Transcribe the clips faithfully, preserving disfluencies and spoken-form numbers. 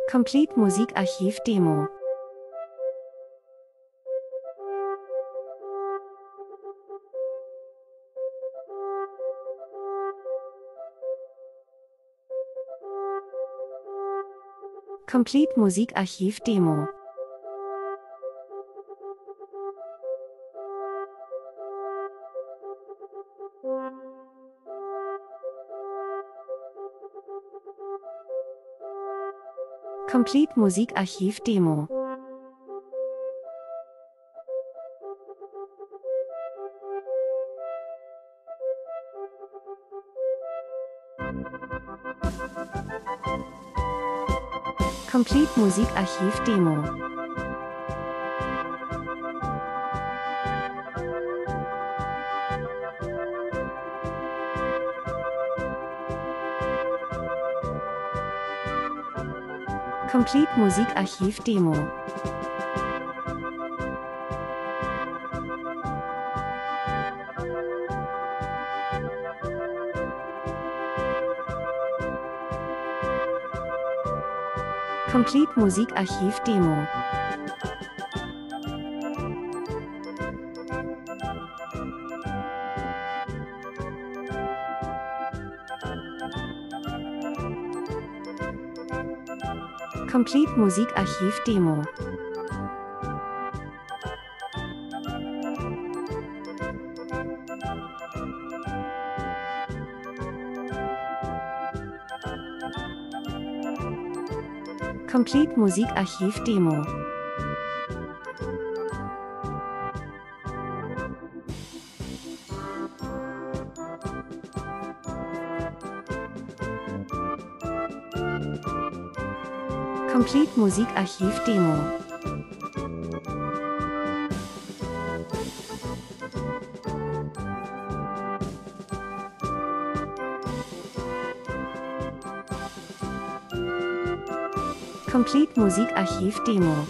Complete Musikarchiv Demo. Complete Musikarchiv Demo. Complete Musikarchiv Demo. Complete Musikarchiv Demo. Complete Musikarchiv Demo. Complete Musikarchiv Demo. Complete Musikarchiv Demo. Complete Musikarchiv Demo. Complete Musikarchiv Demo. Complete Musikarchiv Demo.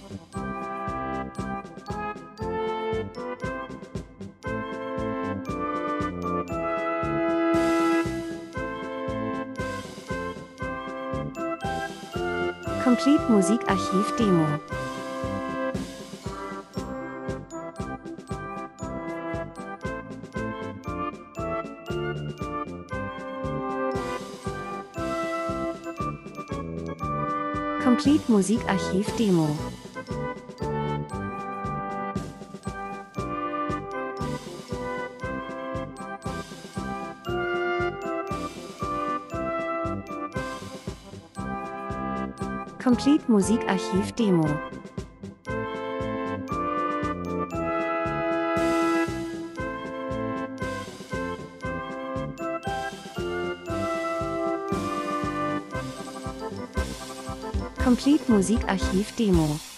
Complete Musikarchiv Demo. Complete Musikarchiv Demo. Complete Musikarchiv Demo. Complete Musikarchiv Demo.